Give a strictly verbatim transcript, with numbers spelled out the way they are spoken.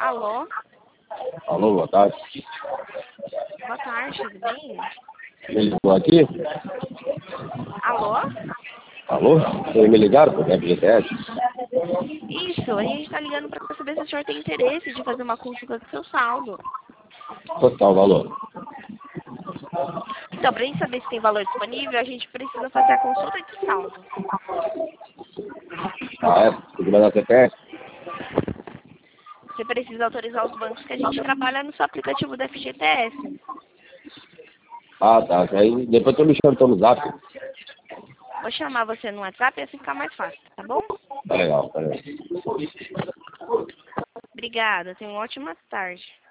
Alô? Alô, boa tarde. Boa tarde, tudo bem? Me ligou aqui? Alô? Alô? Vocês me ligaram por F G T S? Isso, a gente está ligando para saber se o senhor tem interesse de fazer uma consulta do seu saldo. Total valor. Então, para a gente saber se tem valor disponível, a gente precisa fazer a consulta de saldo. Ah, é? Tem que mandar C P F? Você precisa autorizar os bancos que a gente trabalha no seu aplicativo do F G T S. Ah, tá. Aí depois tu me chama então no zap. Vou chamar você no WhatsApp e assim ficar mais fácil, tá bom? Tá legal, tá legal. Obrigada, tenha uma ótima tarde.